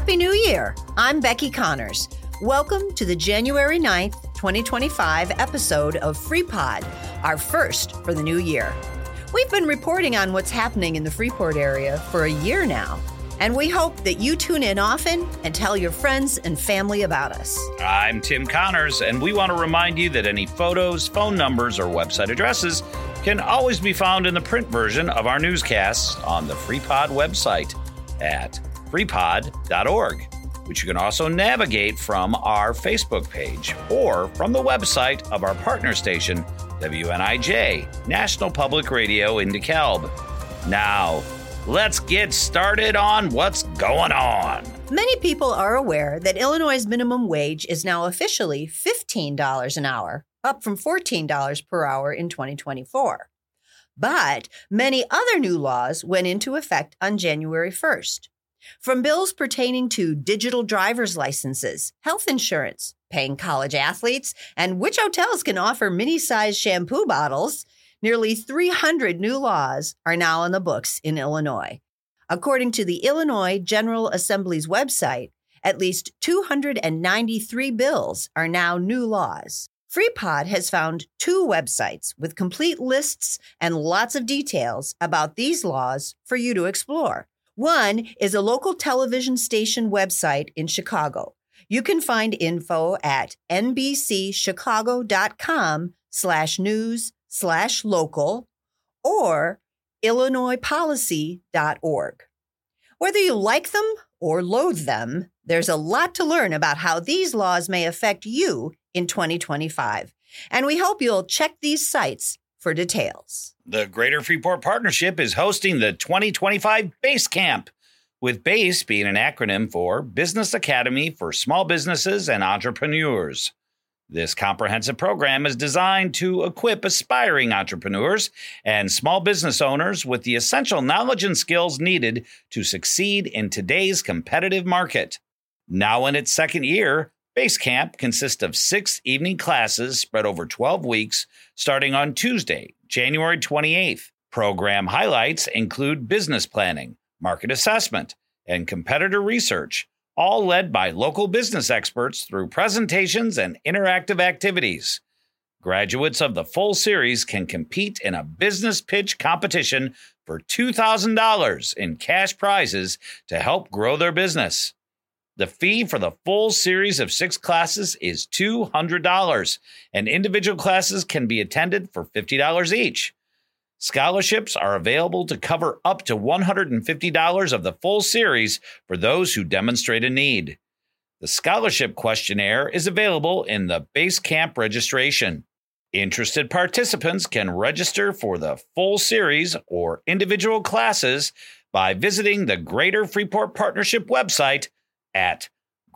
Happy New Year! I'm Becky Connors. Welcome to the January 9th, 2025 episode of FreePod, our first for the new year. We've been reporting on what's happening in the Freeport area for a year now, and we hope that you tune in often and tell your friends and family about us. I'm Tim Connors, and we want to remind you that any photos, phone numbers, or website addresses can always be found in the print version of our newscasts on the FreePod website at freepod.org, which you can also navigate from our Facebook page or from the website of our partner station, WNIJ, National Public Radio in DeKalb. Now, let's get started on what's going on. Many people are aware that Illinois' minimum wage is now officially $15 an hour, up from $14 per hour in 2024. But many other new laws went into effect on January 1st. From bills pertaining to digital driver's licenses, health insurance, paying college athletes, and which hotels can offer mini-sized shampoo bottles, nearly 300 new laws are now on the books in Illinois. According to the Illinois General Assembly's website, at least 293 bills are now new laws. FreePod has found 2 websites with complete lists and lots of details about these laws for you to explore. One is a local television station website in Chicago. You can find info at nbcchicago.com/news/local or illinoispolicy.org. Whether you like them or loathe them, there's a lot to learn about how these laws may affect you in 2025. And we hope you'll check these sites for details. The Greater Freeport Partnership is hosting the 2025 Base Camp, with BASE being an acronym for Business Academy for Small Businesses and Entrepreneurs. This comprehensive program is designed to equip aspiring entrepreneurs and small business owners with the essential knowledge and skills needed to succeed in today's competitive market. Now in its second year, Base Camp consists of 6 evening classes spread over 12 weeks, starting on Tuesday, January 28th. Program highlights include business planning, market assessment, and competitor research, all led by local business experts through presentations and interactive activities. Graduates of the full series can compete in a business pitch competition for $2,000 in cash prizes to help grow their business. The fee for the full series of 6 classes is $200, and individual classes can be attended for $50 each. Scholarships are available to cover up to $150 of the full series for those who demonstrate a need. The scholarship questionnaire is available in the Base Camp registration. Interested participants can register for the full series or individual classes by visiting the Greater Freeport Partnership website at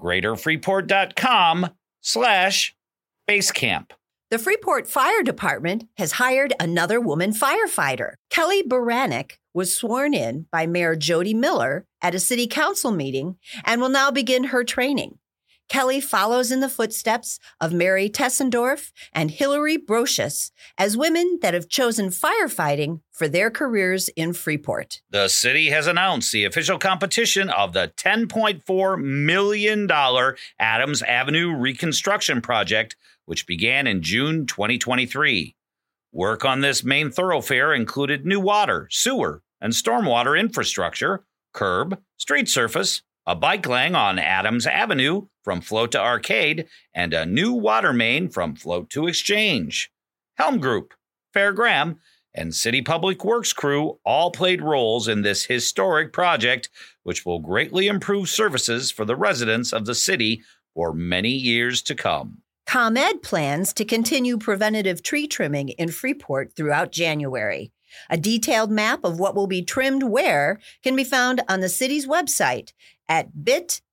greaterfreeport.com/basecamp. The Freeport Fire Department has hired another woman firefighter. Kelly Baranek was sworn in by Mayor Jody Miller at a city council meeting and will now begin her training. Kelly follows in the footsteps of Mary Tessendorf and Hillary Brocious as women that have chosen firefighting for their careers in Freeport. The city has announced the official competition of the $10.4 million Adams Avenue reconstruction project, which began in June 2023. Work on this main thoroughfare included new water, sewer, and stormwater infrastructure, curb, street surface, a bike lane on Adams Avenue from Float to Arcade, and a new water main from Float to Exchange. Helm Group, Fair Graham, and City Public Works crew all played roles in this historic project, which will greatly improve services for the residents of the city for many years to come. ComEd plans to continue preventative tree trimming in Freeport throughout January. A detailed map of what will be trimmed where can be found on the city's website at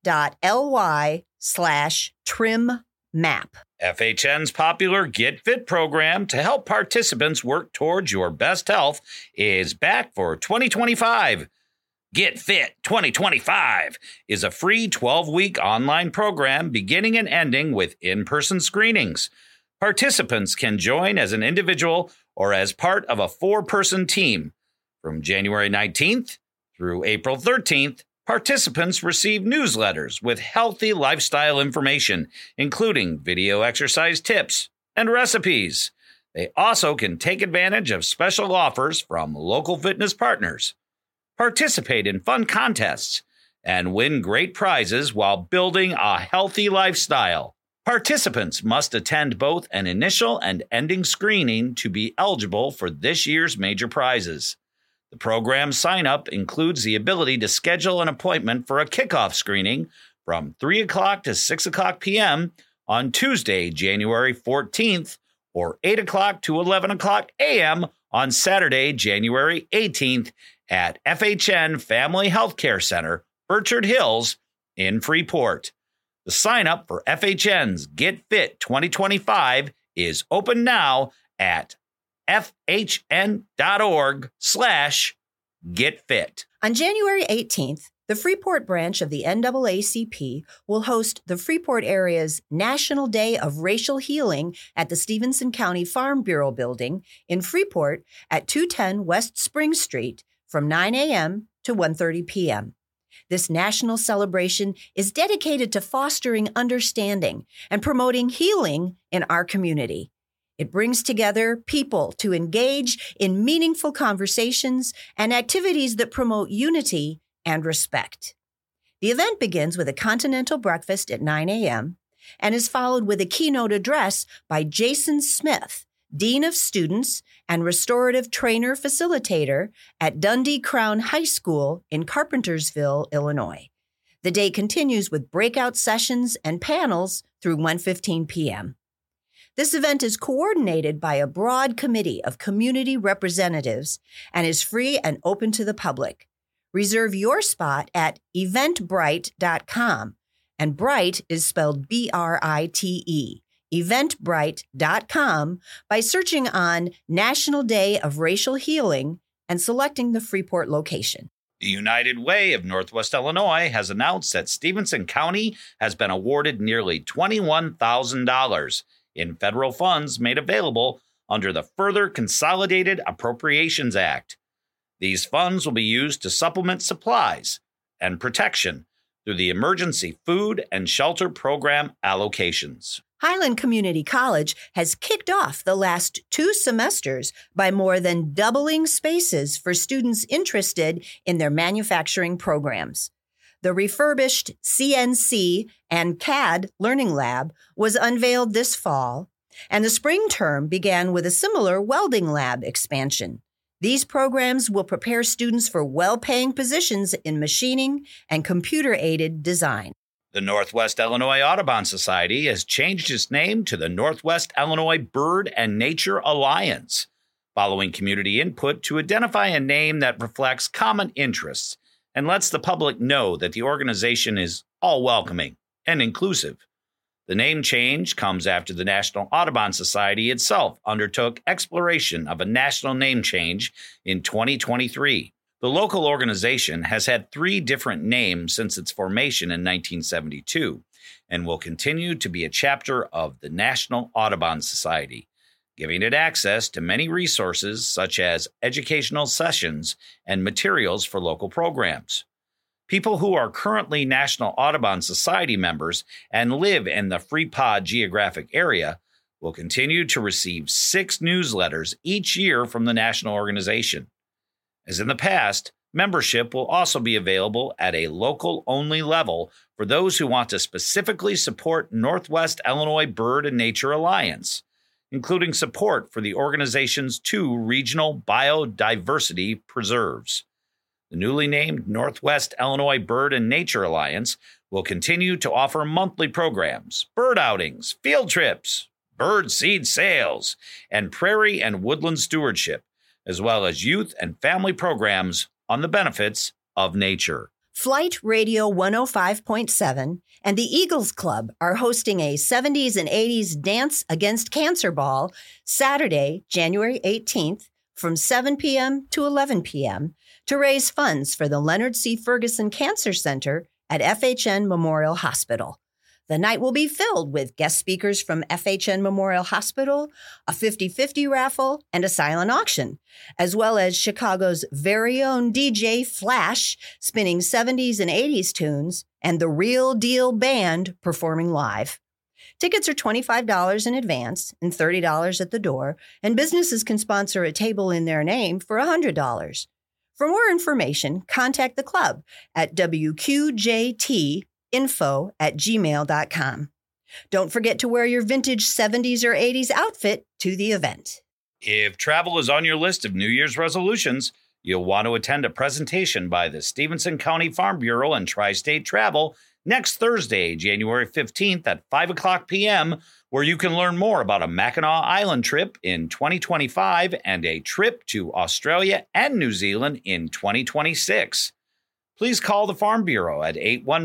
bit.ly/trimmap. FHN's popular Get Fit program to help participants work towards your best health is back for 2025. Get Fit 2025 is a free 12-week online program beginning and ending with in-person screenings. Participants can join as an individual or as part of a 4-person team. From January 19th through April 13th, Participants receive newsletters with healthy lifestyle information, including video exercise tips and recipes. They also can take advantage of special offers from local fitness partners, participate in fun contests, and win great prizes while building a healthy lifestyle. Participants must attend both an initial and ending screening to be eligible for this year's major prizes. The program sign-up includes the ability to schedule an appointment for a kickoff screening from 3 o'clock to 6 o'clock p.m. on Tuesday, January 14th, or 8 o'clock to 11 o'clock a.m. on Saturday, January 18th at FHN Family Healthcare Center, Burchard Hills in Freeport. The sign-up for FHN's Get Fit 2025 is open now at fhn.org/getfit. On January 18th, the Freeport branch of the NAACP will host the Freeport area's National Day of Racial Healing at the Stevenson County Farm Bureau building in Freeport at 210 West Spring Street from 9 a.m. to 1:30 p.m. This national celebration is dedicated to fostering understanding and promoting healing in our community. It brings together people to engage in meaningful conversations and activities that promote unity and respect. The event begins with a continental breakfast at 9 a.m. and is followed with a keynote address by Jason Smith, Dean of Students and Restorative Trainer Facilitator at Dundee Crown High School in Carpentersville, Illinois. The day continues with breakout sessions and panels through 1:15 p.m. This event is coordinated by a broad committee of community representatives and is free and open to the public. Reserve your spot at eventbrite.com, and Bright is spelled B-R-I-T-E, eventbrite.com, by searching on National Day of Racial Healing and selecting the Freeport location. The United Way of Northwest Illinois has announced that Stevenson County has been awarded nearly $21,000 in federal funds made available under the Further Consolidated Appropriations Act. These funds will be used to supplement supplies and protection through the Emergency Food and Shelter Program allocations. Highland Community College has kicked off the last 2 semesters by more than doubling spaces for students interested in their manufacturing programs. The refurbished CNC and CAD Learning Lab was unveiled this fall, and the spring term began with a similar welding lab expansion. These programs will prepare students for well-paying positions in machining and computer-aided design. The Northwest Illinois Audubon Society has changed its name to the Northwest Illinois Bird and Nature Alliance, following community input to identify a name that reflects common interests and lets the public know that the organization is all welcoming and inclusive. The name change comes after the National Audubon Society itself undertook exploration of a national name change in 2023. The local organization has had 3 different names since its formation in 1972 and will continue to be a chapter of the National Audubon Society, giving it access to many resources such as educational sessions and materials for local programs. People who are currently National Audubon Society members and live in the Freepod geographic area will continue to receive 6 newsletters each year from the national organization. As in the past, membership will also be available at a local-only level for those who want to specifically support Northwest Illinois Bird and Nature Alliance, including support for the organization's 2 regional biodiversity preserves. The newly named Northwest Illinois Bird and Nature Alliance will continue to offer monthly programs, bird outings, field trips, bird seed sales, and prairie and woodland stewardship, as well as youth and family programs on the benefits of nature. Flight Radio 105.7 and the Eagles Club are hosting a 70s and 80s Dance Against Cancer Ball Saturday, January 18th from 7 p.m. to 11 p.m. to raise funds for the Leonard C. Ferguson Cancer Center at FHN Memorial Hospital. The night will be filled with guest speakers from FHN Memorial Hospital, a 50-50 raffle, and a silent auction, as well as Chicago's very own DJ Flash spinning 70s and 80s tunes, and the Real Deal Band performing live. Tickets are $25 in advance and $30 at the door, and businesses can sponsor a table in their name for $100. For more information, contact the club at wqjtinfo@gmail.com. Don't forget to wear your vintage 70s or 80s outfit to the event. If travel is on your list of New Year's resolutions, you'll want to attend a presentation by the Stephenson County Farm Bureau and Tri-State Travel next Thursday, January 15th at 5 o'clock p.m., where you can learn more about a Mackinac Island trip in 2025 and a trip to Australia and New Zealand in 2026. Please call the Farm Bureau at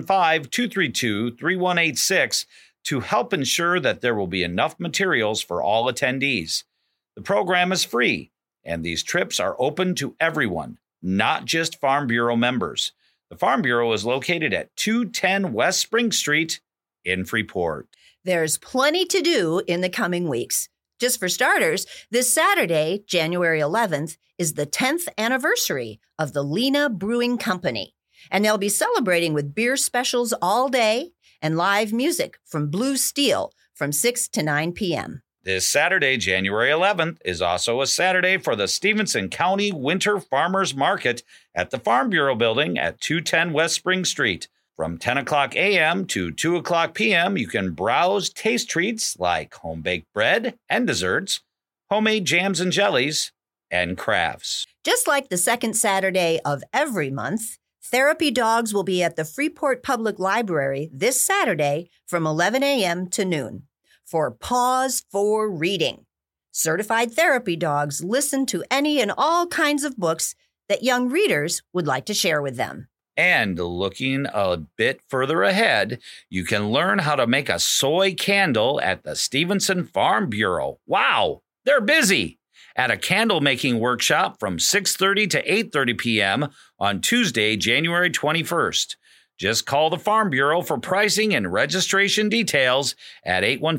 815-232-3186 to help ensure that there will be enough materials for all attendees. The program is free, and these trips are open to everyone, not just Farm Bureau members. The Farm Bureau is located at 210 West Spring Street in Freeport. There's plenty to do in the coming weeks. Just for starters, this Saturday, January 11th, is the 10th anniversary of the Lena Brewing Company, and they'll be celebrating with beer specials all day and live music from Blue Steel from 6 to 9 p.m. This Saturday, January 11th, is also a Saturday for the Stephenson County Winter Farmers Market at the Farm Bureau Building at 210 West Spring Street. From 10 o'clock a.m. to 2 o'clock p.m., you can browse taste treats like home-baked bread and desserts, homemade jams and jellies, and crafts. Just like the second Saturday of every month, Therapy Dogs will be at the Freeport Public Library this Saturday from 11 a.m. to noon for Pause for Reading. Certified therapy dogs listen to any and all kinds of books that young readers would like to share with them. And looking a bit further ahead, you can learn how to make a soy candle at the Stephenson Farm Bureau. Wow, they're busy! At a candle making workshop from 6:30 to 8:30 p.m. on Tuesday, January 21st. Just call the Farm Bureau for pricing and registration details at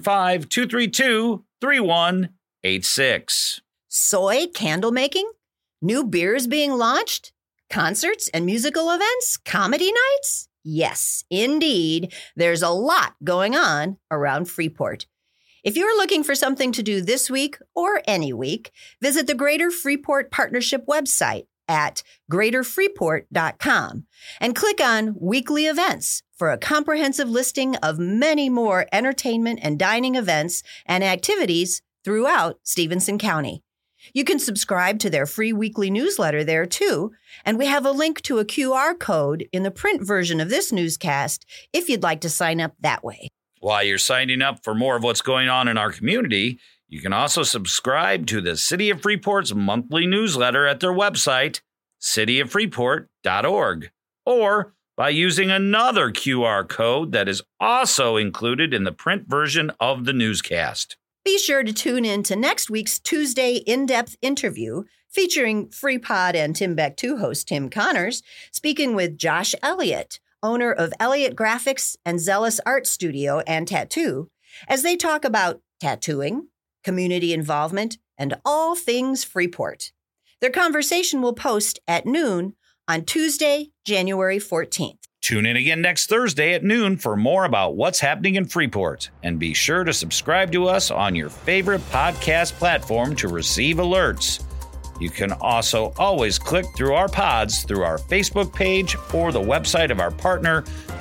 815-232-3186. Soy candle making? New beers being launched? Concerts and musical events? Comedy nights? Yes, indeed. There's a lot going on around Freeport. If you're looking for something to do this week or any week, visit the Greater Freeport Partnership website at greaterfreeport.com and click on Weekly Events for a comprehensive listing of many more entertainment and dining events and activities throughout Stephenson County. You can subscribe to their free weekly newsletter there, too, and we have a link to a QR code in the print version of this newscast if you'd like to sign up that way. While you're signing up for more of what's going on in our community, you can also subscribe to the City of Freeport's monthly newsletter at their website, cityoffreeport.org, or by using another QR code that is also included in the print version of the newscast. Be sure to tune in to next week's Tuesday in-depth interview featuring FreePod and Timbuktu host Tim Connors, speaking with Josh Elliott, owner of Elliott Graphics and Zealous Art Studio and Tattoo, as they talk about tattooing, community involvement, and all things Freeport. Their conversation will post at noon on Tuesday, January 14th. Tune in again next Thursday at noon for more about what's happening in Freeport. And be sure to subscribe to us on your favorite podcast platform to receive alerts. You can also always click through our pods through our Facebook page or the website of our partner,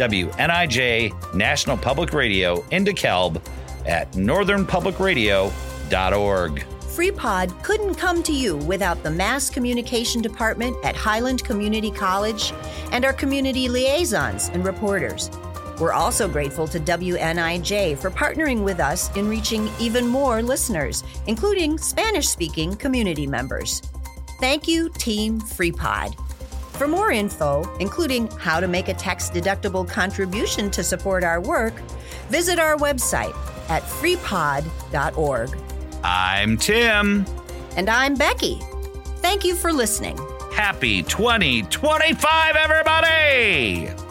WNIJ National Public Radio in DeKalb at northernpublicradio.org. FreePod couldn't come to you without the Mass Communication Department at Highland Community College and our community liaisons and reporters. We're also grateful to WNIJ for partnering with us in reaching even more listeners, including Spanish-speaking community members. Thank you, Team FreePod. For more info, including how to make a tax-deductible contribution to support our work, visit our website at freepod.org. I'm Tim. And I'm Becky. Thank you for listening. Happy 2025, everybody!